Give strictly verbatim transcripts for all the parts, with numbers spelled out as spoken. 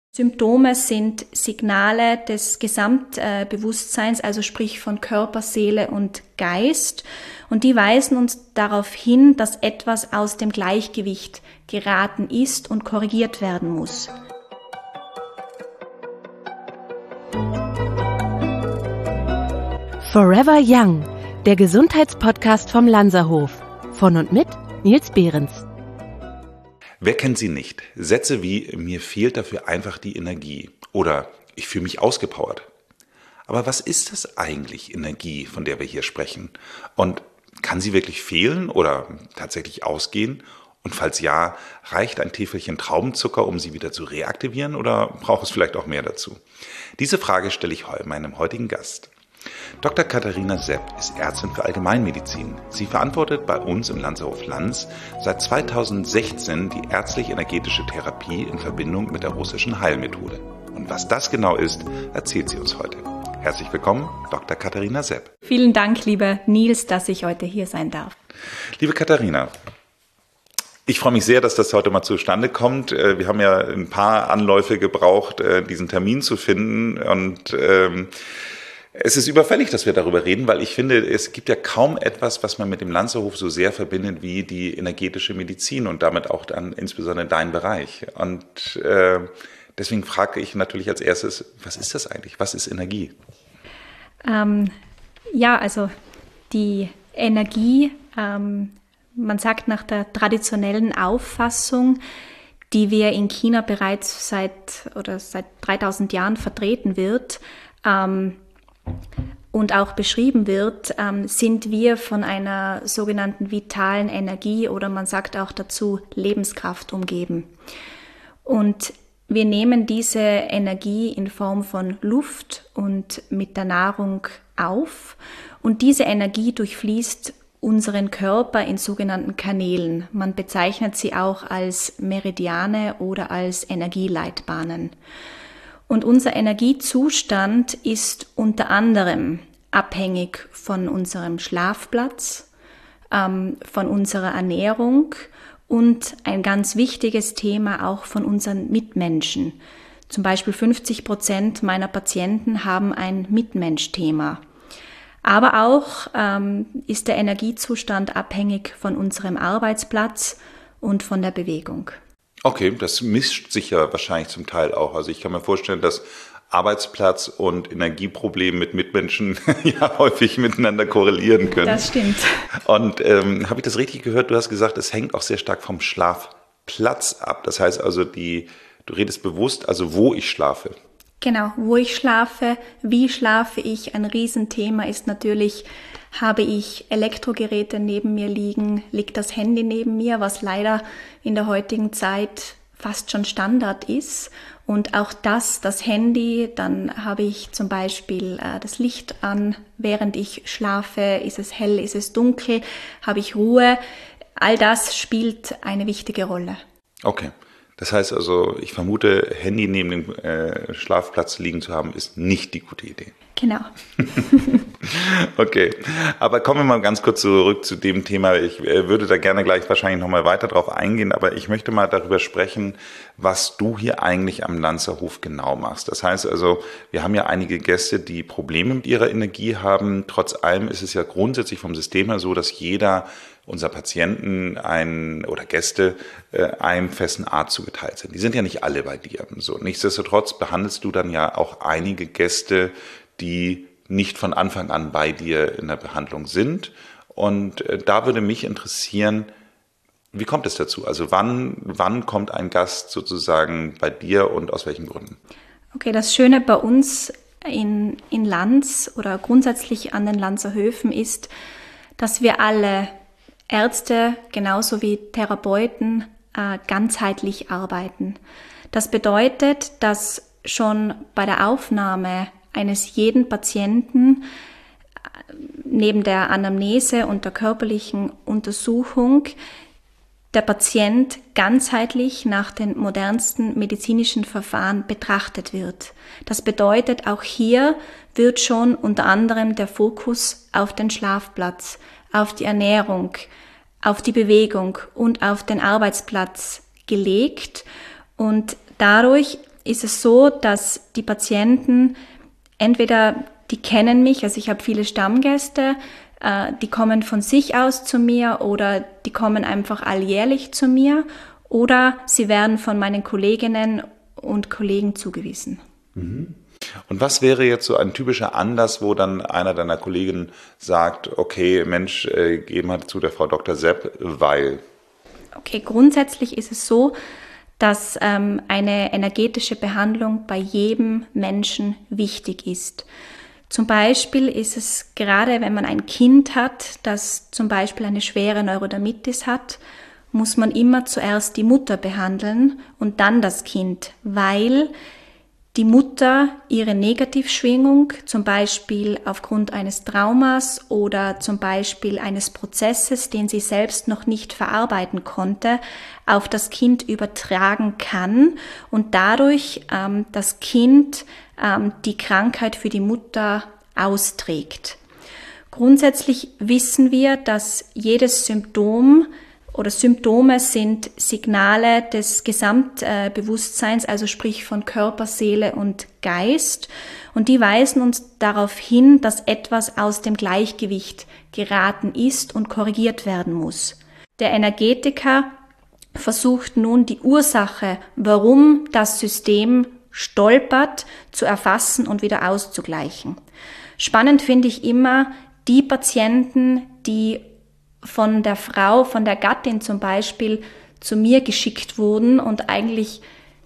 Symptome sind Signale des Gesamtbewusstseins, also sprich von Körper, Seele und Geist. Und die weisen uns darauf hin, dass etwas aus dem Gleichgewicht geraten ist und korrigiert werden muss. Forever Young, der Gesundheitspodcast vom Lanzerhof. Von und mit Nils Behrens. Wer kennt sie nicht? Sätze wie „Mir fehlt dafür einfach die Energie" oder „Ich fühle mich ausgepowert". Aber was ist das eigentlich, Energie, von der wir hier sprechen? Und kann sie wirklich fehlen oder tatsächlich ausgehen? Und falls ja, reicht ein Täfelchen Traubenzucker, um sie wieder zu reaktivieren, oder braucht es vielleicht auch mehr dazu? Diese Frage stelle ich meinem heutigen Gast. Doktor Katharina Sepp ist Ärztin für Allgemeinmedizin. Sie verantwortet bei uns im Lanzerhof Lanz seit zweitausendsechzehn die ärztlich-energetische Therapie in Verbindung mit der russischen Heilmethode. Und was das genau ist, erzählt sie uns heute. Herzlich willkommen, Doktor Katharina Sepp. Vielen Dank, lieber Nils, dass ich heute hier sein darf. Liebe Katharina, ich freue mich sehr, dass das heute mal zustande kommt. Wir haben ja ein paar Anläufe gebraucht, diesen Termin zu finden, und ähm, es ist überfällig, dass wir darüber reden, weil ich finde, es gibt ja kaum etwas, was man mit dem Lanzerhof so sehr verbindet wie die energetische Medizin und damit auch dann insbesondere dein Bereich. Und äh, deswegen frage ich natürlich als erstes, was ist das eigentlich? Was ist Energie? Ähm, ja, also die Energie, ähm, man sagt nach der traditionellen Auffassung, die wir in China bereits seit oder seit dreitausend Jahren vertreten wird, ähm, und auch beschrieben wird, ähm, sind wir von einer sogenannten vitalen Energie oder man sagt auch dazu Lebenskraft umgeben. Und wir nehmen diese Energie in Form von Luft und mit der Nahrung auf, und diese Energie durchfließt unseren Körper in sogenannten Kanälen. Man bezeichnet sie auch als Meridiane oder als Energieleitbahnen. Und unser Energiezustand ist unter anderem abhängig von unserem Schlafplatz, ähm, von unserer Ernährung und ein ganz wichtiges Thema auch von unseren Mitmenschen. Zum Beispiel fünfzig Prozent meiner Patienten haben ein Mitmenschthema. Aber auch ähm, ist der Energiezustand abhängig von unserem Arbeitsplatz und von der Bewegung. Okay, das mischt sich ja wahrscheinlich zum Teil auch. Also ich kann mir vorstellen, dass Arbeitsplatz und Energieprobleme mit Mitmenschen ja häufig miteinander korrelieren können. Das stimmt. Und ähm, habe ich das richtig gehört? Du hast gesagt, es hängt auch sehr stark vom Schlafplatz ab. Das heißt also, die, du redest bewusst, also wo ich schlafe. Genau, wo ich schlafe, wie schlafe ich. Ein Riesenthema ist natürlich, habe ich Elektrogeräte neben mir liegen, liegt das Handy neben mir, was leider in der heutigen Zeit fast schon Standard ist. Und auch das, das Handy, dann habe ich zum Beispiel äh, das Licht an, während ich schlafe. Ist es hell, ist es dunkel, habe ich Ruhe? All das spielt eine wichtige Rolle. Okay. Das heißt also, ich vermute, Handy neben dem äh, Schlafplatz liegen zu haben, ist nicht die gute Idee. Genau. Okay, aber kommen wir mal ganz kurz zurück zu dem Thema. Ich äh, würde da gerne gleich wahrscheinlich nochmal weiter drauf eingehen, aber ich möchte mal darüber sprechen, was du hier eigentlich am Lanzerhof genau machst. Das heißt also, wir haben ja einige Gäste, die Probleme mit ihrer Energie haben. Trotz allem ist es ja grundsätzlich vom System her so, dass jeder unserer Patienten ein, oder Gäste äh, einem festen Arzt zugeteilt sind. Die sind ja nicht alle bei dir. So, nichtsdestotrotz behandelst du dann ja auch einige Gäste, die nicht von Anfang an bei dir in der Behandlung sind. Und äh, da würde mich interessieren, wie kommt es dazu? Also wann, wann kommt ein Gast sozusagen bei dir und aus welchen Gründen? Okay, das Schöne bei uns in, in Lanz oder grundsätzlich an den Lanzerhöfen ist, dass wir alle Ärzte genauso wie Therapeuten äh, ganzheitlich arbeiten. Das bedeutet, dass schon bei der Aufnahme eines jeden Patienten äh, neben der Anamnese und der körperlichen Untersuchung der Patient ganzheitlich nach den modernsten medizinischen Verfahren betrachtet wird. Das bedeutet, auch hier wird schon unter anderem der Fokus auf den Schlafplatz, auf die Ernährung, auf die Bewegung und auf den Arbeitsplatz gelegt. Und dadurch ist es so, dass die Patienten entweder, die kennen mich, also ich habe viele Stammgäste, äh, die kommen von sich aus zu mir oder die kommen einfach alljährlich zu mir oder sie werden von meinen Kolleginnen und Kollegen zugewiesen. Mhm. Und was wäre jetzt so ein typischer Anlass, wo dann einer deiner Kollegen sagt, okay, Mensch, äh, geh mal zu der Frau Doktor Sepp, weil... Okay, grundsätzlich ist es so, dass ähm, eine energetische Behandlung bei jedem Menschen wichtig ist. Zum Beispiel ist es gerade, wenn man ein Kind hat, das zum Beispiel eine schwere Neurodermitis hat, muss man immer zuerst die Mutter behandeln und dann das Kind, weil die Mutter ihre Negativschwingung, zum Beispiel aufgrund eines Traumas oder zum Beispiel eines Prozesses, den sie selbst noch nicht verarbeiten konnte, auf das Kind übertragen kann und dadurch ähm, das Kind ähm, die Krankheit für die Mutter austrägt. Grundsätzlich wissen wir, dass jedes Symptom oder Symptome sind Signale des Gesamtbewusstseins, also sprich von Körper, Seele und Geist. Und die weisen uns darauf hin, dass etwas aus dem Gleichgewicht geraten ist und korrigiert werden muss. Der Energetiker versucht nun die Ursache, warum das System stolpert, zu erfassen und wieder auszugleichen. Spannend finde ich immer die Patienten, die von der Frau, von der Gattin zum Beispiel zu mir geschickt wurden und eigentlich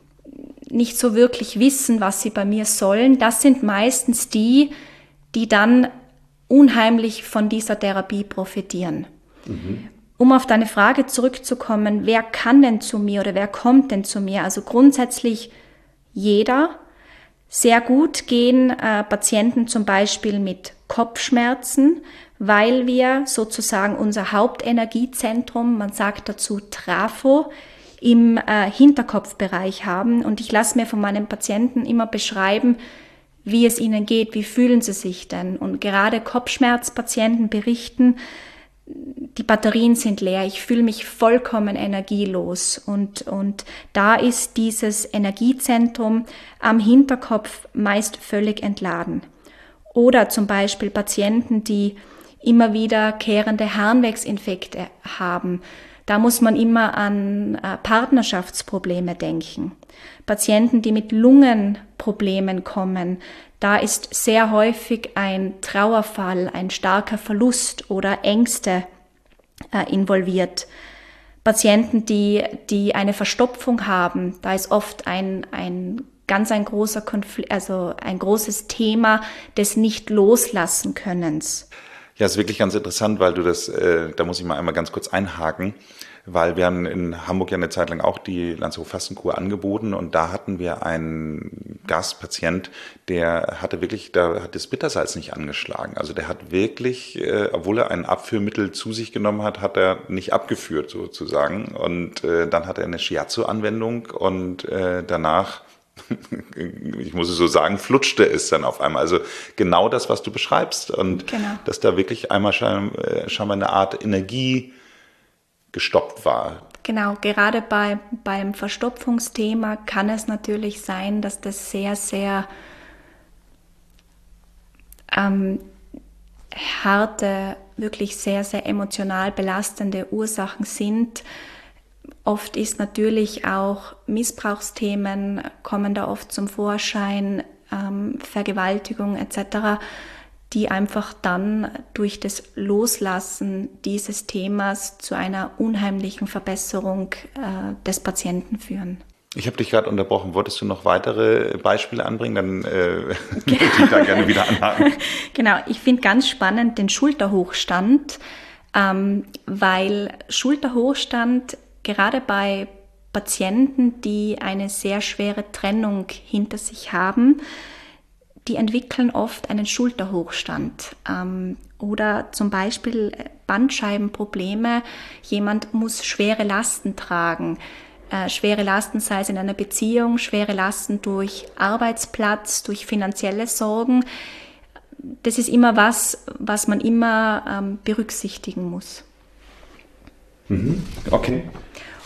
nicht so wirklich wissen, was sie bei mir sollen. Das sind meistens die, die dann unheimlich von dieser Therapie profitieren. Mhm. Um auf deine Frage zurückzukommen, wer kann denn zu mir oder wer kommt denn zu mir? Also grundsätzlich jeder. Sehr gut gehen äh, Patienten zum Beispiel mit Kopfschmerzen, weil wir sozusagen unser Hauptenergiezentrum, man sagt dazu Trafo, im äh, Hinterkopfbereich haben. Und ich lasse mir von meinen Patienten immer beschreiben, wie es ihnen geht, wie fühlen sie sich denn. Und gerade Kopfschmerzpatienten berichten, die Batterien sind leer, ich fühle mich vollkommen energielos. Und, und da ist dieses Energiezentrum am Hinterkopf meist völlig entladen. Oder zum Beispiel Patienten, die immer wiederkehrende Harnwegsinfekte haben. Da muss man immer an äh, Partnerschaftsprobleme denken. Patienten, die mit Lungenproblemen kommen, da ist sehr häufig ein Trauerfall, ein starker Verlust oder Ängste äh, involviert. Patienten, die, die eine Verstopfung haben, da ist oft ein, ein ganz ein großer Konflikt, also ein großes Thema des Nicht-Loslassen-Könnens. Ja, ist wirklich ganz interessant, weil du das, äh, da muss ich mal einmal ganz kurz einhaken, weil wir haben in Hamburg ja eine Zeit lang auch die Lanzarote-Fastenkur angeboten und da hatten wir einen Gastpatient, der hatte wirklich, da hat das Bittersalz nicht angeschlagen. Also der hat wirklich, äh, obwohl er ein Abführmittel zu sich genommen hat, hat er nicht abgeführt sozusagen. Und äh, dann hat er eine Shiatsu-Anwendung und äh, danach, ich muss es so sagen, flutschte es dann auf einmal. Also genau das, was du beschreibst. Und genau. Dass da wirklich einmal schon, schon mal eine Art Energie gestoppt war. Genau, gerade bei, beim Verstopfungsthema kann es natürlich sein, dass das sehr, sehr ähm, harte, wirklich sehr, sehr emotional belastende Ursachen sind. Oft ist natürlich auch Missbrauchsthemen, kommen da oft zum Vorschein, ähm, Vergewaltigung et cetera, die einfach dann durch das Loslassen dieses Themas zu einer unheimlichen Verbesserung äh, des Patienten führen. Ich habe dich gerade unterbrochen. Wolltest du noch weitere Beispiele anbringen? Dann äh, genau. würde ich da gerne wieder anhaken. Genau, ich finde ganz spannend den Schulterhochstand, ähm, weil Schulterhochstand gerade bei Patienten, die eine sehr schwere Trennung hinter sich haben, die entwickeln oft einen Schulterhochstand ähm, oder zum Beispiel Bandscheibenprobleme. Jemand muss schwere Lasten tragen, äh, schwere Lasten, sei es in einer Beziehung, schwere Lasten durch Arbeitsplatz, durch finanzielle Sorgen. Das ist immer was, was man immer ähm, berücksichtigen muss. Mhm. Okay.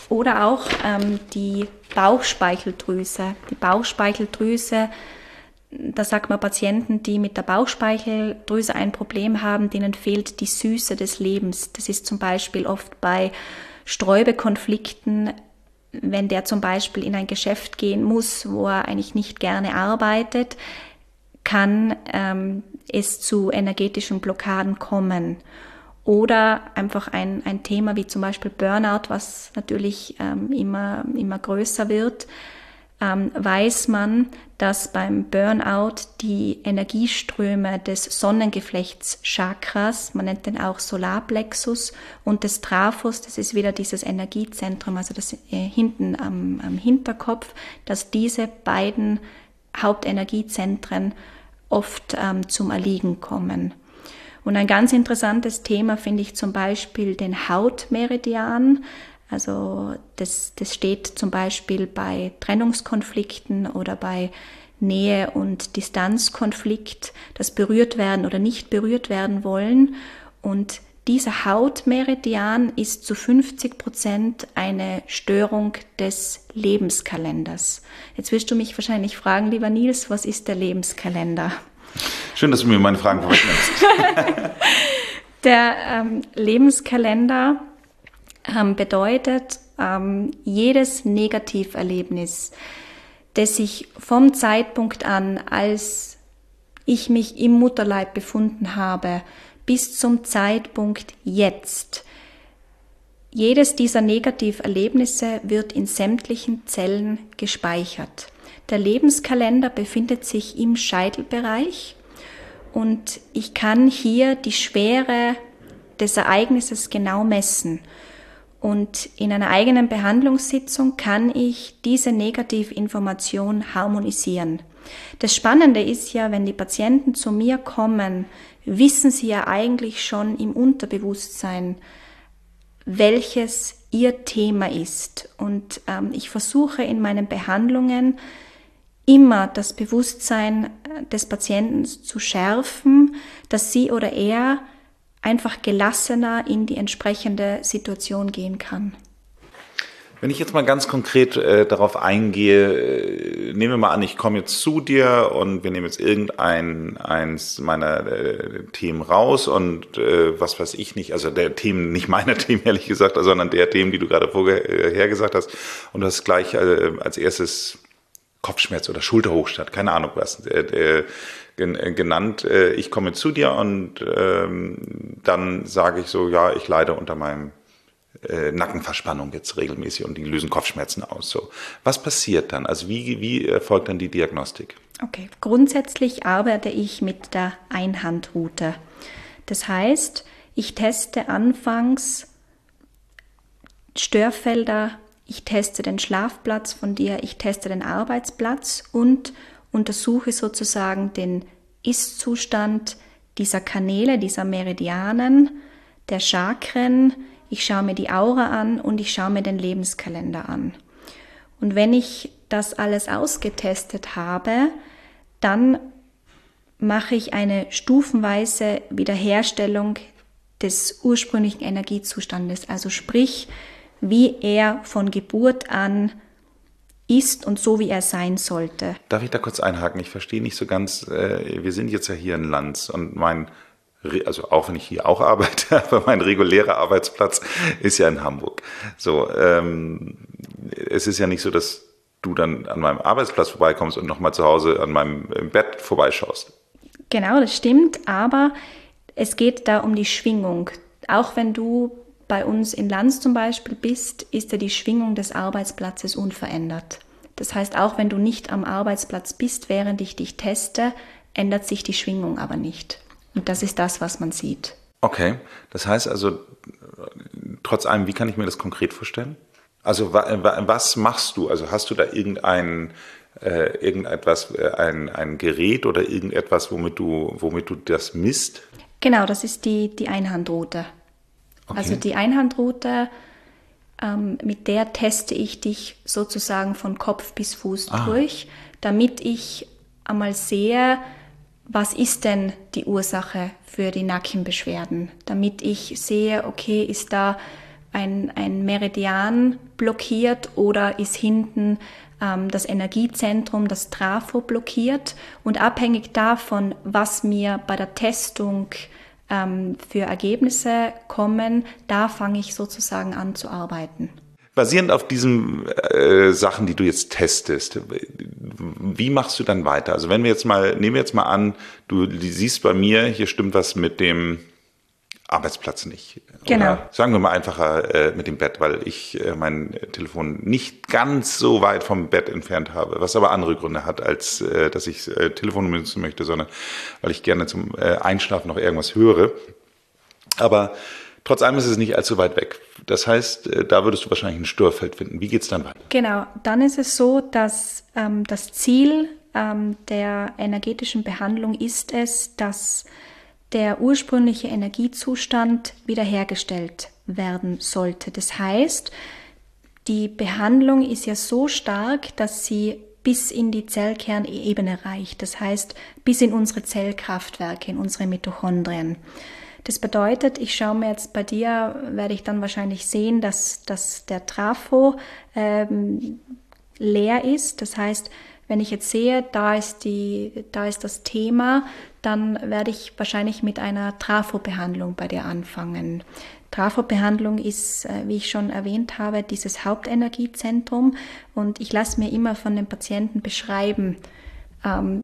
Oder auch ähm, die Bauchspeicheldrüse. Die Bauchspeicheldrüse, da sagt man Patienten, die mit der Bauchspeicheldrüse ein Problem haben, denen fehlt die Süße des Lebens. Das ist zum Beispiel oft bei Sträubekonflikten, wenn der zum Beispiel in ein Geschäft gehen muss, wo er eigentlich nicht gerne arbeitet, kann ähm, es zu energetischen Blockaden kommen. Oder einfach ein, ein Thema wie zum Beispiel Burnout, was natürlich ähm, immer, immer größer wird, ähm, weiß man, dass beim Burnout die Energieströme des Sonnengeflechtschakras, man nennt den auch Solarplexus, und des Traphos, das ist wieder dieses Energiezentrum, also das äh, hinten am, am Hinterkopf, dass diese beiden Hauptenergiezentren oft ähm, zum Erliegen kommen. Und ein ganz interessantes Thema finde ich zum Beispiel den Hautmeridian. Also das, das steht zum Beispiel bei Trennungskonflikten oder bei Nähe- und Distanzkonflikt, das berührt werden oder nicht berührt werden wollen. Und dieser Hautmeridian ist zu fünfzig Prozent eine Störung des Lebenskalenders. Jetzt wirst du mich wahrscheinlich fragen, lieber Nils, was ist der Lebenskalender? Schön, dass du mir meine Fragen vorwegnimmst. Der ähm, Lebenskalender ähm, bedeutet, ähm, jedes Negativerlebnis, das ich vom Zeitpunkt an, als ich mich im Mutterleib befunden habe, bis zum Zeitpunkt jetzt, jedes dieser Negativerlebnisse wird in sämtlichen Zellen gespeichert. Der Lebenskalender befindet sich im Scheitelbereich und ich kann hier die Schwere des Ereignisses genau messen. Und in einer eigenen Behandlungssitzung kann ich diese Negativinformation harmonisieren. Das Spannende ist ja, wenn die Patienten zu mir kommen, wissen sie ja eigentlich schon im Unterbewusstsein, welches ihr Thema ist. Und ähm, ich versuche in meinen Behandlungen immer das Bewusstsein des Patienten zu schärfen, dass sie oder er einfach gelassener in die entsprechende Situation gehen kann. Wenn ich jetzt mal ganz konkret äh, darauf eingehe, äh, nehmen wir mal an, ich komme jetzt zu dir und wir nehmen jetzt irgendein eins meiner äh, Themen raus und äh, was weiß ich nicht, also der Themen, nicht meiner Themen ehrlich gesagt, sondern der Themen, die du gerade vorher gesagt hast, und du hast gleich äh, als erstes Kopfschmerz oder Schulterhochstand, keine Ahnung was, äh, äh, genannt, äh, ich komme zu dir und ähm, dann sage ich so, ja, ich leide unter meinem äh, Nackenverspannung jetzt regelmäßig und die lösen Kopfschmerzen aus. So, was passiert dann? Also wie, wie erfolgt dann die Diagnostik? Okay, grundsätzlich arbeite ich mit der Einhandroute. Das heißt, ich teste anfangs Störfelder, ich teste den Schlafplatz von dir, ich teste den Arbeitsplatz und untersuche sozusagen den Ist-Zustand dieser Kanäle, dieser Meridianen, der Chakren. Ich schaue mir die Aura an und ich schaue mir den Lebenskalender an. Und wenn ich das alles ausgetestet habe, dann mache ich eine stufenweise Wiederherstellung des ursprünglichen Energiezustandes, also sprich, wie er von Geburt an ist und so, wie er sein sollte. Darf ich da kurz einhaken? Ich verstehe nicht so ganz, äh, wir sind jetzt ja hier in Lanz und mein, also auch wenn ich hier auch arbeite, aber mein regulärer Arbeitsplatz ist ja in Hamburg. So, ähm, es ist ja nicht so, dass du dann an meinem Arbeitsplatz vorbeikommst und nochmal zu Hause an meinem Bett vorbeischaust. Genau, das stimmt, aber es geht da um die Schwingung. Auch wenn du bei uns in Lanz zum Beispiel bist, ist ja die Schwingung des Arbeitsplatzes unverändert. Das heißt, auch wenn du nicht am Arbeitsplatz bist, während ich dich teste, ändert sich die Schwingung aber nicht. Und das ist das, was man sieht. Okay, das heißt also, trotz allem, wie kann ich mir das konkret vorstellen? Also was machst du? Also hast du da irgendein, äh, irgendetwas, äh, ein, ein Gerät oder irgendetwas, womit du, womit du das misst? Genau, das ist die, die Einhandroute. Okay. Also die Einhandroute, ähm, mit der teste ich dich sozusagen von Kopf bis Fuß ah. durch, damit ich einmal sehe, was ist denn die Ursache für die Nackenbeschwerden? Damit ich sehe, okay, ist da ein, ein Meridian blockiert oder ist hinten ähm, das Energiezentrum, das Trafo blockiert. Und abhängig davon, was mir bei der Testung ähm, für Ergebnisse kommen, da fange ich sozusagen an zu arbeiten. Basierend auf diesen äh, Sachen, die du jetzt testest, wie machst du dann weiter? Also wenn wir jetzt mal, nehmen wir jetzt mal an, du siehst bei mir, hier stimmt was mit dem Arbeitsplatz nicht. Genau. Oder sagen wir mal einfacher äh, mit dem Bett, weil ich äh, mein Telefon nicht ganz so weit vom Bett entfernt habe, was aber andere Gründe hat, als äh, dass ich äh, Telefon benutzen möchte, sondern weil ich gerne zum äh, Einschlafen noch irgendwas höre. Aber trotz allem ist es nicht allzu weit weg. Das heißt, äh, da würdest du wahrscheinlich ein Störfeld finden. Wie geht's dann weiter? Genau, dann ist es so, dass ähm, das Ziel ähm, der energetischen Behandlung ist es, dass der ursprüngliche Energiezustand wiederhergestellt werden sollte. Das heißt, die Behandlung ist ja so stark, dass sie bis in die Zellkernebene reicht. Das heißt, bis in unsere Zellkraftwerke, in unsere Mitochondrien. Das bedeutet, ich schaue mir jetzt bei dir, werde ich dann wahrscheinlich sehen, dass, dass der Trafo ähm, leer ist. Das heißt, wenn ich jetzt sehe, da ist, die, da ist das Thema, dann werde ich wahrscheinlich mit einer Trafo-Behandlung bei dir anfangen. Trafo-Behandlung ist, wie ich schon erwähnt habe, dieses Hauptenergiezentrum und ich lasse mir immer von den Patienten beschreiben, ähm,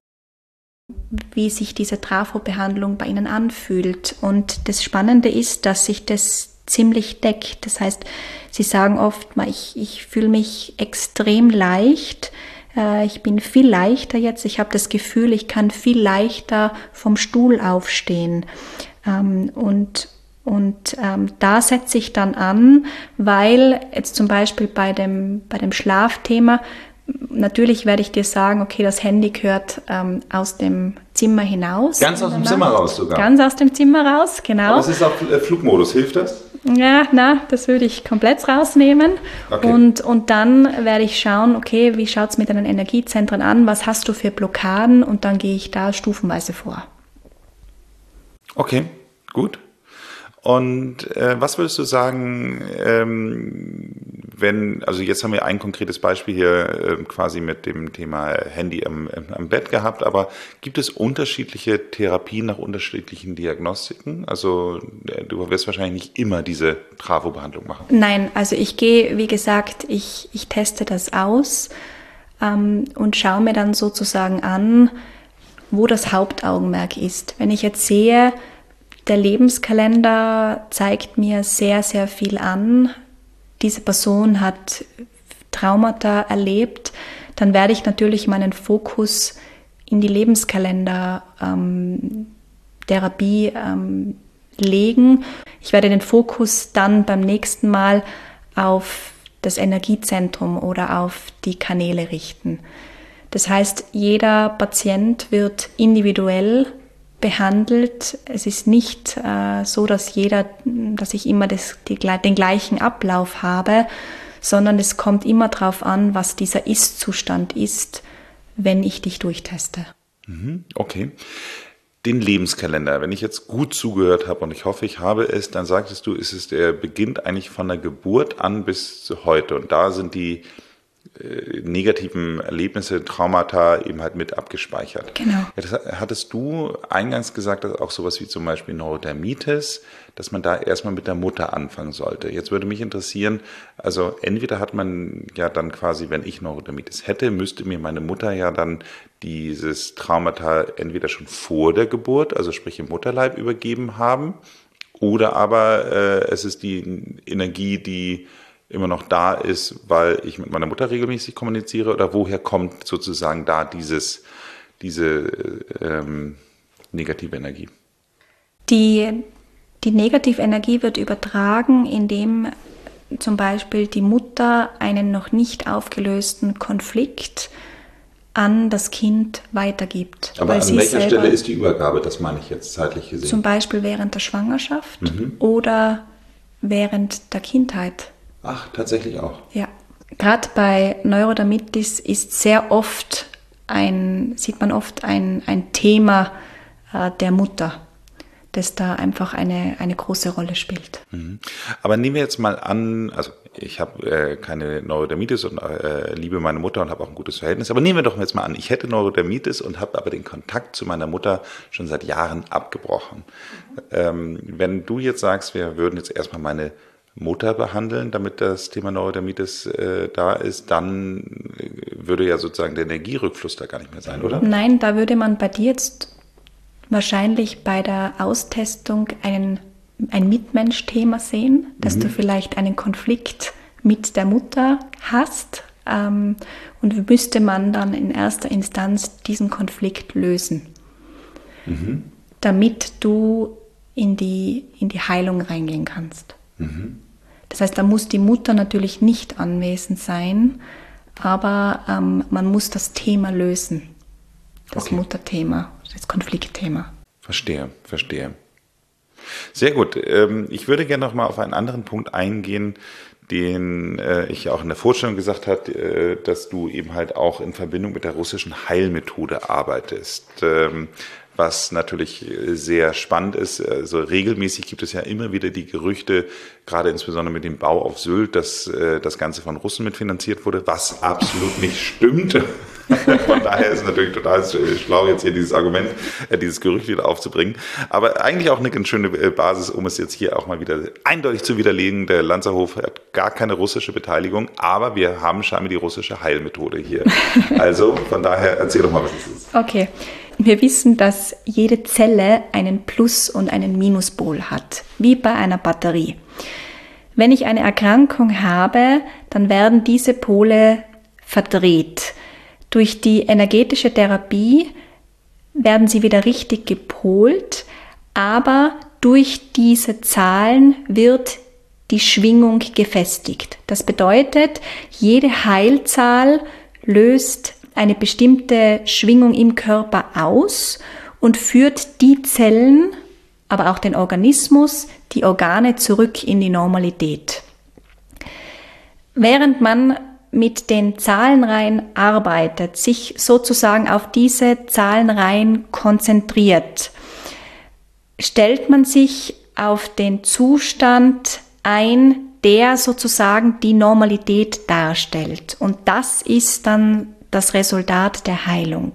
wie sich diese Trafo-Behandlung bei ihnen anfühlt. Und das Spannende ist, dass sich das ziemlich deckt. Das heißt, sie sagen oft, ich, ich fühle mich extrem leicht. Ich bin viel leichter jetzt. Ich habe das Gefühl, ich kann viel leichter vom Stuhl aufstehen. Und, und da setze ich dann an, weil jetzt zum Beispiel bei dem, bei dem Schlafthema, natürlich werde ich dir sagen, okay, das Handy gehört ähm, aus dem Zimmer hinaus. Ganz aus dem Zimmer raus sogar? Ganz aus dem Zimmer raus, genau. Aber es ist auf äh, Flugmodus, hilft das? Ja, na, das würde ich komplett rausnehmen. Okay. Und, und dann werde ich schauen, okay, wie schaut es mit deinen Energiezentren an, was hast du für Blockaden und dann gehe ich da stufenweise vor. Okay, gut. Und äh, was würdest du sagen, ähm, wenn, also jetzt haben wir ein konkretes Beispiel hier äh, quasi mit dem Thema Handy am, am Bett gehabt, aber gibt es unterschiedliche Therapien nach unterschiedlichen Diagnostiken? Also äh, du wirst wahrscheinlich nicht immer diese Trafo-Behandlung machen. Nein, also ich gehe, wie gesagt, ich, ich teste das aus ähm, und schaue mir dann sozusagen an, wo das Hauptaugenmerk ist. Wenn ich jetzt sehe, der Lebenskalender zeigt mir sehr, sehr viel an. Diese Person hat Traumata erlebt. Dann werde ich natürlich meinen Fokus in die Lebenskalender-Therapie ähm, ähm, legen. Ich werde den Fokus dann beim nächsten Mal auf das Energiezentrum oder auf die Kanäle richten. Das heißt, jeder Patient wird individuell behandelt. Es ist nicht äh, so, dass jeder, dass ich immer das, die, den gleichen Ablauf habe, sondern es kommt immer darauf an, was dieser Ist-Zustand ist, wenn ich dich durchteste. Okay. Den Lebenskalender, wenn ich jetzt gut zugehört habe und ich hoffe, ich habe es, dann sagtest du, ist es der beginnt eigentlich von der Geburt an bis heute und da sind die negativen Erlebnisse, Traumata eben halt mit abgespeichert. Genau. Ja, das hattest du eingangs gesagt, dass auch sowas wie zum Beispiel Neurodermitis, dass man da erstmal mit der Mutter anfangen sollte. Jetzt würde mich interessieren, also entweder hat man ja dann quasi, wenn ich Neurodermitis hätte, müsste mir meine Mutter ja dann dieses Traumata entweder schon vor der Geburt, also sprich im Mutterleib übergeben haben, oder aber äh, es ist die Energie, die immer noch da ist, weil ich mit meiner Mutter regelmäßig kommuniziere, oder woher kommt sozusagen da dieses, diese ähm, negative Energie? Die, die negative Energie wird übertragen, indem zum Beispiel die Mutter einen noch nicht aufgelösten Konflikt an das Kind weitergibt. Aber an welcher Stelle ist die Übergabe? Das meine ich jetzt zeitlich gesehen. Zum Beispiel während der Schwangerschaft mhm. oder während der Kindheit. Ach, tatsächlich auch. Ja, gerade bei Neurodermitis ist sehr oft ein, sieht man oft ein, ein Thema äh, der Mutter. das da einfach eine, eine große Rolle spielt. Aber nehmen wir jetzt mal an, also ich habe äh, keine Neurodermitis und äh, liebe meine Mutter und habe auch ein gutes Verhältnis, aber nehmen wir doch jetzt mal an, ich hätte Neurodermitis und habe aber den Kontakt zu meiner Mutter schon seit Jahren abgebrochen. Mhm. Ähm, wenn du jetzt sagst, wir würden jetzt erstmal meine Mutter behandeln, damit das Thema Neurodermitis äh, da ist, dann würde ja sozusagen der Energierückfluss da gar nicht mehr sein, oder? Nein, da würde man bei dir jetzt wahrscheinlich bei der Austestung einen, ein Mitmensch-Thema sehen, dass mhm. du vielleicht einen Konflikt mit der Mutter hast ähm, und müsste man dann in erster Instanz diesen Konflikt lösen, mhm. damit du in die, in die Heilung reingehen kannst. Mhm. Das heißt, da muss die Mutter natürlich nicht anwesend sein, aber ähm, man muss das Thema lösen, das okay. Mutterthema, das Konfliktthema. Verstehe, verstehe. Sehr gut. Ich würde gerne noch mal auf einen anderen Punkt eingehen, den ich auch in der Vorstellung gesagt habe, dass du eben halt auch in Verbindung mit der russischen Heilmethode arbeitest. Was natürlich sehr spannend ist. Also regelmäßig gibt es ja immer wieder die Gerüchte, gerade insbesondere mit dem Bau auf Sylt, dass das Ganze von Russen mitfinanziert wurde, was absolut nicht stimmt. Von daher ist es natürlich total schlau, jetzt hier dieses Argument, dieses Gerücht wieder aufzubringen. Aber eigentlich auch eine ganz schöne Basis, um es jetzt hier auch mal wieder eindeutig zu widerlegen. Der Lanzerhof hat gar keine russische Beteiligung, aber wir haben scheinbar die russische Heilmethode hier. Also von daher erzähl doch mal, was es ist. Okay. Wir wissen, dass jede Zelle einen Plus- und einen Minuspol hat, wie bei einer Batterie. Wenn ich eine Erkrankung habe, dann werden diese Pole verdreht. Durch die energetische Therapie werden sie wieder richtig gepolt, aber durch diese Zahlen wird die Schwingung gefestigt. Das bedeutet, jede Heilzahl löst eine bestimmte Schwingung im Körper aus und führt die Zellen, aber auch den Organismus, die Organe zurück in die Normalität. Während man mit den Zahlenreihen arbeitet, sich sozusagen auf diese Zahlenreihen konzentriert, stellt man sich auf den Zustand ein, der sozusagen die Normalität darstellt. Und das ist dann das Resultat der Heilung.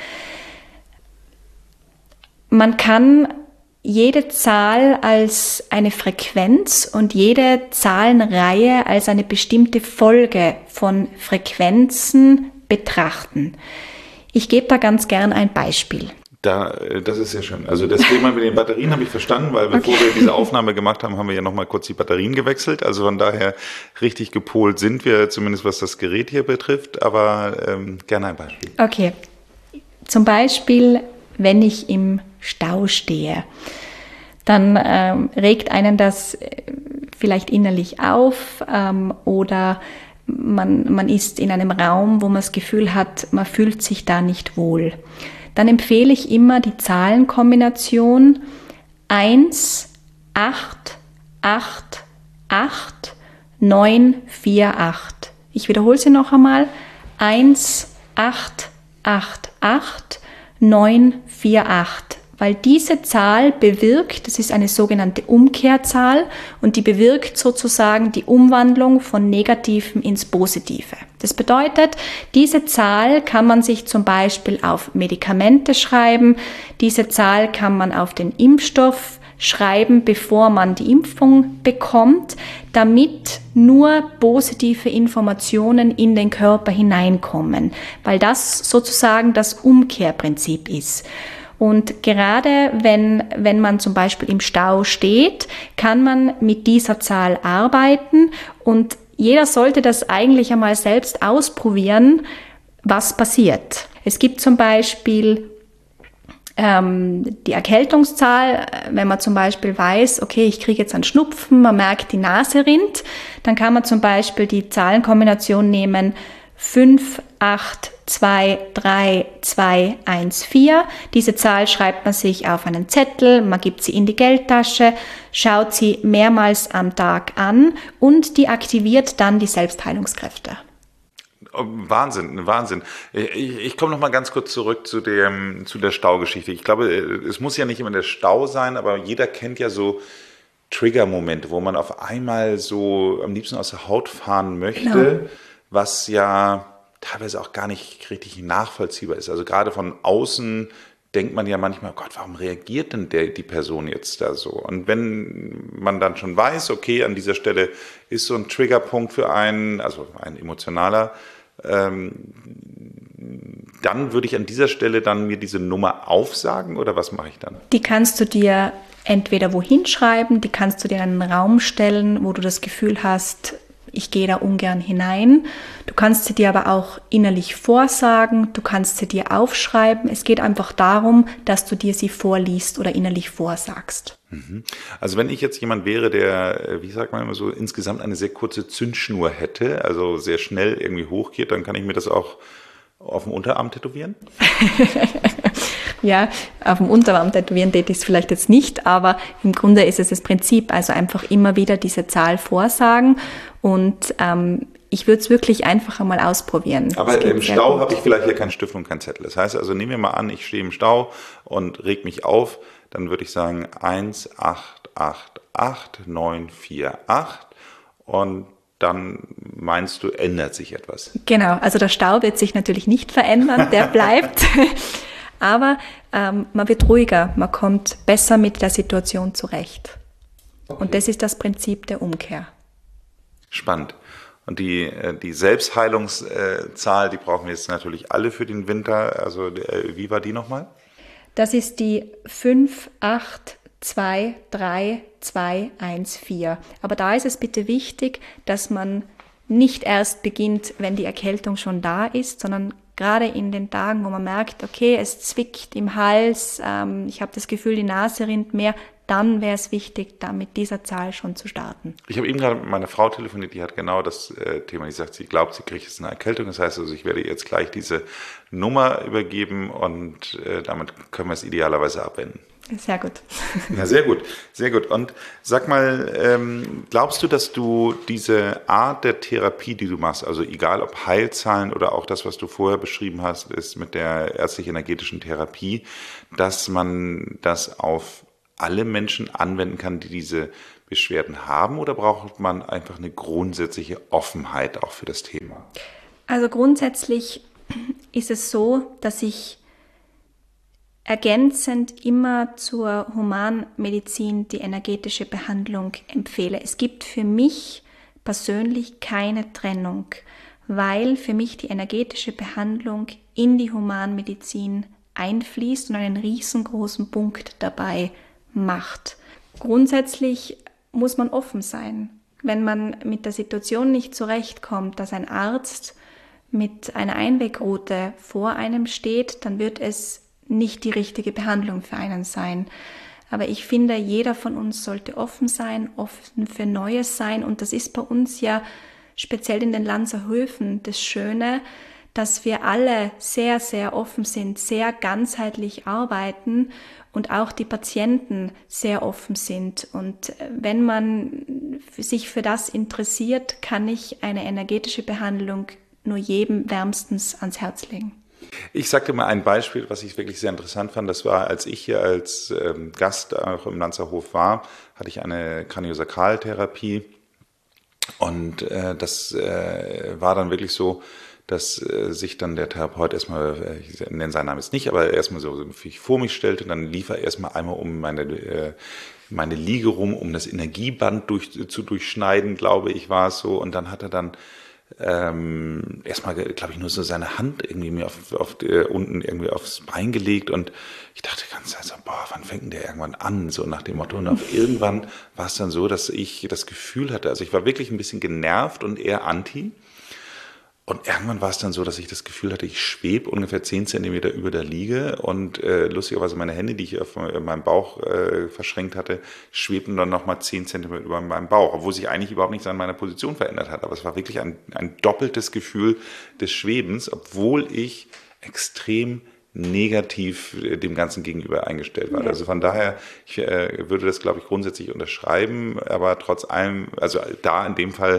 Man kann jede Zahl als eine Frequenz und jede Zahlenreihe als eine bestimmte Folge von Frequenzen betrachten. Ich gebe da ganz gern ein Beispiel. Da, das ist sehr schön. Also das Thema mit den Batterien habe ich verstanden, weil bevor okay. wir diese Aufnahme gemacht haben, haben wir ja nochmal kurz die Batterien gewechselt. Also von daher richtig gepolt sind wir, zumindest was das Gerät hier betrifft. Aber ähm, gerne ein Beispiel. Okay. Zum Beispiel, wenn ich im Stau stehe, dann ähm, regt einen das vielleicht innerlich auf ähm, oder man, man ist in einem Raum, wo man das Gefühl hat, man fühlt sich da nicht wohl. Dann empfehle ich immer die Zahlenkombination eins, acht, acht, acht, neun, vier, acht. Ich wiederhole sie noch einmal. eins, acht, acht, acht, neun, vier, acht. Weil diese Zahl bewirkt, das ist eine sogenannte Umkehrzahl und die bewirkt sozusagen die Umwandlung von Negativen ins Positive. Das bedeutet, diese Zahl kann man sich zum Beispiel auf Medikamente schreiben, diese Zahl kann man auf den Impfstoff schreiben, bevor man die Impfung bekommt, damit nur positive Informationen in den Körper hineinkommen, weil das sozusagen das Umkehrprinzip ist. Und gerade wenn, wenn man zum Beispiel im Stau steht, kann man mit dieser Zahl arbeiten und jeder sollte das eigentlich einmal selbst ausprobieren, was passiert. Es gibt zum Beispiel ähm, die Erkältungszahl, wenn man zum Beispiel weiß, okay, ich kriege jetzt einen Schnupfen, man merkt, die Nase rinnt, dann kann man zum Beispiel die Zahlenkombination nehmen fünf, acht, zwei, drei, zwei, eins, vier. Diese Zahl schreibt man sich auf einen Zettel, man gibt sie in die Geldtasche, schaut sie mehrmals am Tag an und die aktiviert dann die Selbstheilungskräfte. Wahnsinn, Wahnsinn. Ich, ich komme noch mal ganz kurz zurück zu, dem, zu der Staugeschichte. Ich glaube, es muss ja nicht immer der Stau sein, aber jeder kennt ja so Trigger-Momente, wo man auf einmal so am liebsten aus der Haut fahren möchte, genau. Was ja teilweise auch gar nicht richtig nachvollziehbar ist. Also gerade von außen denkt man ja manchmal, Gott, warum reagiert denn der, die Person jetzt da so? Und wenn man dann schon weiß, okay, an dieser Stelle ist so ein Triggerpunkt für einen, also ein emotionaler, ähm, dann würde ich an dieser Stelle dann mir diese Nummer aufsagen oder was mache ich dann? Die kannst du dir entweder wohin schreiben, die kannst du dir in einen Raum stellen, wo du das Gefühl hast, ich gehe da ungern hinein. Du kannst sie dir aber auch innerlich vorsagen, du kannst sie dir aufschreiben. Es geht einfach darum, dass du dir sie vorliest oder innerlich vorsagst. Also wenn ich jetzt jemand wäre, der, wie sagt man immer so, insgesamt eine sehr kurze Zündschnur hätte, also sehr schnell irgendwie hochgeht, dann kann ich mir das auch auf dem Unterarm tätowieren? Ja, auf dem Unterarm tätowieren täte ich es vielleicht jetzt nicht, aber im Grunde ist es das Prinzip, also einfach immer wieder diese Zahl vorsagen und ähm, ich würde es wirklich einfach einmal ausprobieren. Aber im Stau habe ich vielleicht hier keinen Stift und keinen Zettel. Das heißt also, nehmen wir mal an, ich stehe im Stau und reg mich auf, dann würde ich sagen eins acht acht acht neun vier acht und dann meinst du, ändert sich etwas? Genau, also der Stau wird sich natürlich nicht verändern, der bleibt. Aber ähm, man wird ruhiger, man kommt besser mit der Situation zurecht. Okay. Und das ist das Prinzip der Umkehr. Spannend. Und die, die Selbstheilungszahl, die brauchen wir jetzt natürlich alle für den Winter. Also wie war die nochmal? Das ist die fünf acht zwei drei zwei eins vier. Aber da ist es bitte wichtig, dass man nicht erst beginnt, wenn die Erkältung schon da ist, sondern gerade in den Tagen, wo man merkt, okay, es zwickt im Hals, ähm, ich habe das Gefühl, die Nase rinnt mehr, dann wäre es wichtig, da mit dieser Zahl schon zu starten. Ich habe eben gerade mit meiner Frau telefoniert, die hat genau das äh, Thema. Die sagt, sie glaubt, sie kriegt jetzt eine Erkältung. Das heißt also, ich werde jetzt gleich diese Nummer übergeben und äh, damit können wir es idealerweise abwenden. Sehr gut. Ja, sehr gut, sehr gut. Und sag mal, ähm, glaubst du, dass du diese Art der Therapie, die du machst, also egal ob Heilzahlen oder auch das, was du vorher beschrieben hast, ist mit der ärztlich-energetischen Therapie, dass man das auf alle Menschen anwenden kann, die diese Beschwerden haben, oder braucht man einfach eine grundsätzliche Offenheit auch für das Thema? Also grundsätzlich ist es so, dass ich ergänzend immer zur Humanmedizin die energetische Behandlung empfehle. Es gibt für mich persönlich keine Trennung, weil für mich die energetische Behandlung in die Humanmedizin einfließt und einen riesengroßen Punkt dabei macht. Grundsätzlich muss man offen sein. Wenn man mit der Situation nicht zurechtkommt, dass ein Arzt mit einer Einwegroute vor einem steht, dann wird es nicht die richtige Behandlung für einen sein. Aber ich finde, jeder von uns sollte offen sein, offen für Neues sein. Und das ist bei uns ja speziell in den Lanzerhöfen das Schöne, dass wir alle sehr, sehr offen sind, sehr ganzheitlich arbeiten und auch die Patienten sehr offen sind. Und wenn man sich für das interessiert, kann ich eine energetische Behandlung nur jedem wärmstens ans Herz legen. Ich sage dir mal ein Beispiel, was ich wirklich sehr interessant fand. Das war, als ich hier als ähm, Gast auch im Lanzerhof war, hatte ich eine Kraniosakraltherapie. Und äh, das äh, war dann wirklich so, dass äh, sich dann der Therapeut erstmal, äh, ich nenne seinen Namen jetzt nicht, aber erstmal so, so vor mich stellte. Und dann lief er erstmal einmal um meine, äh, meine Liege rum, um das Energieband durch, zu durchschneiden, glaube ich, war es so. Und dann hat er dann Ähm, erstmal, glaube ich, nur so seine Hand irgendwie mir auf, auf die, unten irgendwie aufs Bein gelegt und ich dachte ganz also, boah, wann fängt denn der irgendwann an? So nach dem Motto. Und auf irgendwann war es dann so, dass ich das Gefühl hatte, also ich war wirklich ein bisschen genervt und eher anti. Und irgendwann war es dann so, dass ich das Gefühl hatte, ich schwebe ungefähr zehn Zentimeter über der Liege und äh, lustigerweise meine Hände, die ich auf meinem Bauch äh, verschränkt hatte, schwebten dann nochmal zehn Zentimeter über meinem Bauch, obwohl sich eigentlich überhaupt nichts an meiner Position verändert hat. Aber es war wirklich ein, ein doppeltes Gefühl des Schwebens, obwohl ich extrem negativ dem Ganzen gegenüber eingestellt war. Ja. Also von daher, ich äh, würde das, glaube ich, grundsätzlich unterschreiben, aber trotz allem, also da in dem Fall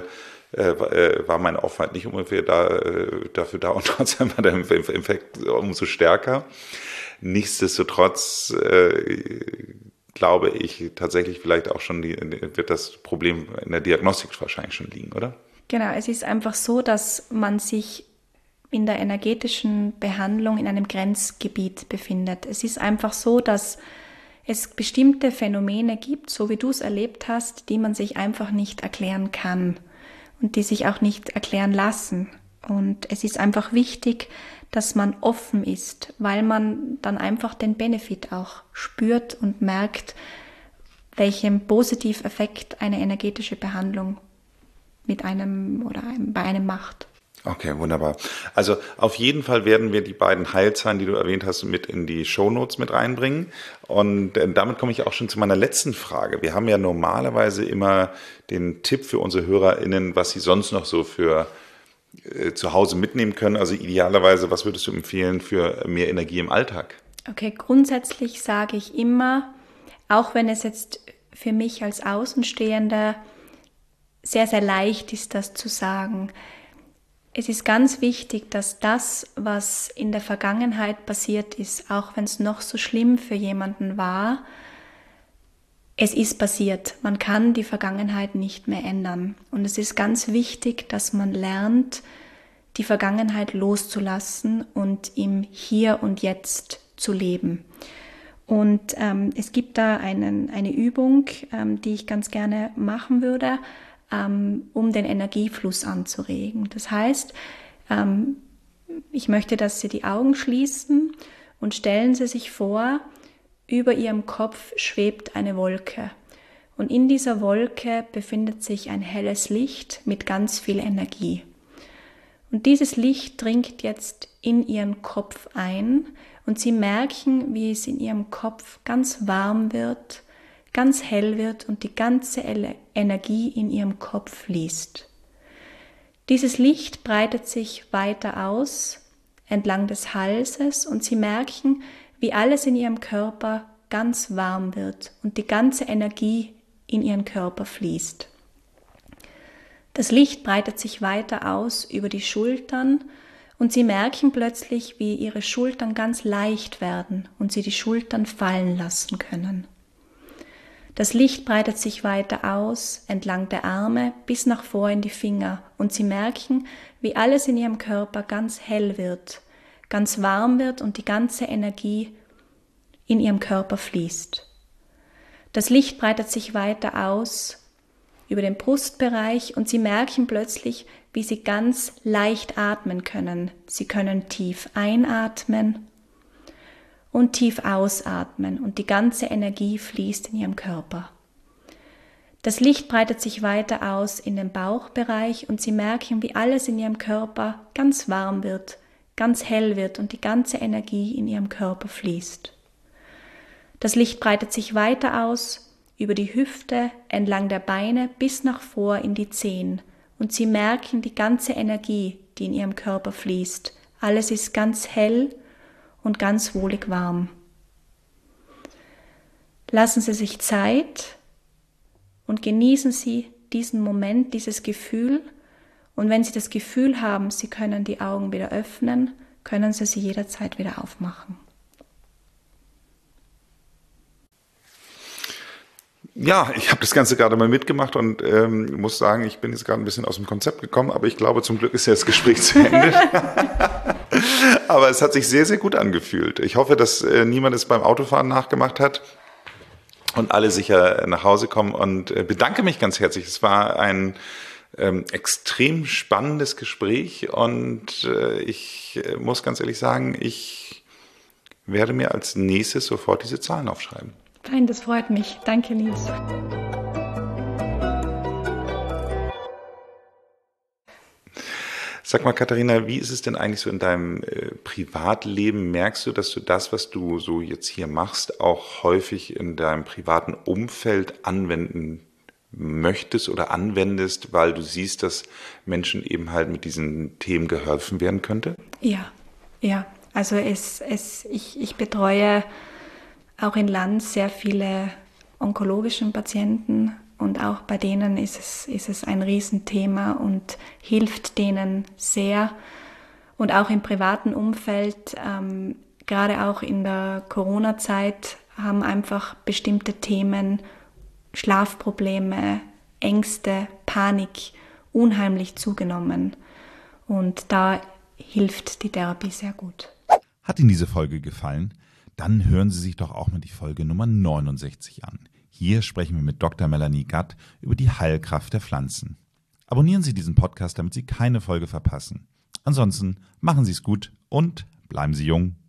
äh, war mein Aufwand nicht ungefähr da, äh, dafür da und trotzdem war der Effekt umso stärker. Nichtsdestotrotz äh, glaube ich tatsächlich vielleicht auch schon, die, wird das Problem in der Diagnostik wahrscheinlich schon liegen, oder? Genau, es ist einfach so, dass man sich in der energetischen Behandlung in einem Grenzgebiet befindet. Es ist einfach so, dass es bestimmte Phänomene gibt, so wie du es erlebt hast, die man sich einfach nicht erklären kann und die sich auch nicht erklären lassen. Und es ist einfach wichtig, dass man offen ist, weil man dann einfach den Benefit auch spürt und merkt, welchen Positiveffekt eine energetische Behandlung mit einem oder einem, bei einem macht. Okay, wunderbar. Also auf jeden Fall werden wir die beiden Heilzahlen, die du erwähnt hast, mit in die Shownotes mit reinbringen. Und damit komme ich auch schon zu meiner letzten Frage. Wir haben ja normalerweise immer den Tipp für unsere HörerInnen, was sie sonst noch so für äh, zu Hause mitnehmen können. Also idealerweise, was würdest du empfehlen für mehr Energie im Alltag? Okay, grundsätzlich sage ich immer, auch wenn es jetzt für mich als Außenstehender sehr, sehr leicht ist, das zu sagen, es ist ganz wichtig, dass das, was in der Vergangenheit passiert ist, auch wenn es noch so schlimm für jemanden war, es ist passiert. Man kann die Vergangenheit nicht mehr ändern. Und es ist ganz wichtig, dass man lernt, die Vergangenheit loszulassen und im Hier und Jetzt zu leben. Und ähm, es gibt da einen, eine Übung, ähm, die ich ganz gerne machen würde, um den Energiefluss anzuregen. Das heißt, ich möchte, dass Sie die Augen schließen und stellen Sie sich vor, über Ihrem Kopf schwebt eine Wolke. Und in dieser Wolke befindet sich ein helles Licht mit ganz viel Energie. Und dieses Licht dringt jetzt in Ihren Kopf ein und Sie merken, wie es in Ihrem Kopf ganz warm wird, ganz hell wird und die ganze Energie in Ihrem Kopf fließt. Dieses Licht breitet sich weiter aus, entlang des Halses und Sie merken, wie alles in Ihrem Körper ganz warm wird und die ganze Energie in Ihren Körper fließt. Das Licht breitet sich weiter aus über die Schultern und Sie merken plötzlich, wie Ihre Schultern ganz leicht werden und Sie die Schultern fallen lassen können. Das Licht breitet sich weiter aus, entlang der Arme, bis nach vor in die Finger und Sie merken, wie alles in Ihrem Körper ganz hell wird, ganz warm wird und die ganze Energie in Ihrem Körper fließt. Das Licht breitet sich weiter aus über den Brustbereich und Sie merken plötzlich, wie Sie ganz leicht atmen können. Sie können tief einatmen und tief ausatmen und die ganze Energie fließt in Ihrem Körper. Das Licht breitet sich weiter aus in den Bauchbereich und Sie merken, wie alles in Ihrem Körper ganz warm wird, ganz hell wird und die ganze Energie in Ihrem Körper fließt. Das Licht breitet sich weiter aus über die Hüfte, entlang der Beine bis nach vor in die Zehen und Sie merken die ganze Energie, die in Ihrem Körper fließt. Alles ist ganz hell und ganz wohlig warm. Lassen Sie sich Zeit und genießen Sie diesen Moment, dieses Gefühl. Und wenn Sie das Gefühl haben, Sie können die Augen wieder öffnen, können Sie sie jederzeit wieder aufmachen. Ja, ich habe das Ganze gerade mal mitgemacht und ähm, muss sagen, ich bin jetzt gerade ein bisschen aus dem Konzept gekommen, aber ich glaube, zum Glück ist ja das Gespräch zu Ende. Aber es hat sich sehr, sehr gut angefühlt. Ich hoffe, dass äh, niemand es beim Autofahren nachgemacht hat und alle sicher nach Hause kommen und äh, bedanke mich ganz herzlich. Es war ein ähm, extrem spannendes Gespräch und äh, ich äh, muss ganz ehrlich sagen, ich werde mir als nächstes sofort diese Zahlen aufschreiben. Fein, das freut mich. Danke, Nils. Sag mal, Katharina, wie ist es denn eigentlich so in deinem äh, Privatleben? Merkst du, dass du das, was du so jetzt hier machst, auch häufig in deinem privaten Umfeld anwenden möchtest oder anwendest, weil du siehst, dass Menschen eben halt mit diesen Themen geholfen werden könnte? Ja, ja. Also es, es, ich, ich betreue auch in Lanz sehr viele onkologischen Patienten und auch bei denen ist es, ist es ein Riesenthema und hilft denen sehr. Und auch im privaten Umfeld, ähm, gerade auch in der Corona-Zeit, haben einfach bestimmte Themen, Schlafprobleme, Ängste, Panik unheimlich zugenommen. Und da hilft die Therapie sehr gut. Hat Ihnen diese Folge gefallen? Dann hören Sie sich doch auch mal die Folge Nummer neunundsechzig an. Hier sprechen wir mit Doktor Melanie Gatt über die Heilkraft der Pflanzen. Abonnieren Sie diesen Podcast, damit Sie keine Folge verpassen. Ansonsten machen Sie es gut und bleiben Sie jung.